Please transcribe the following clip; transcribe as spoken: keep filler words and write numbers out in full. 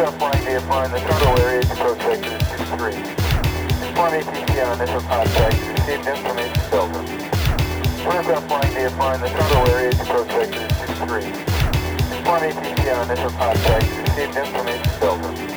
Aircraft flying V F R in the total area to approach sector two three. Inform A T C on initial contact. Received information Delta. Aircraft flying V F R in the total area to approach sector two three. Inform A T C on initial contact. Received information Delta.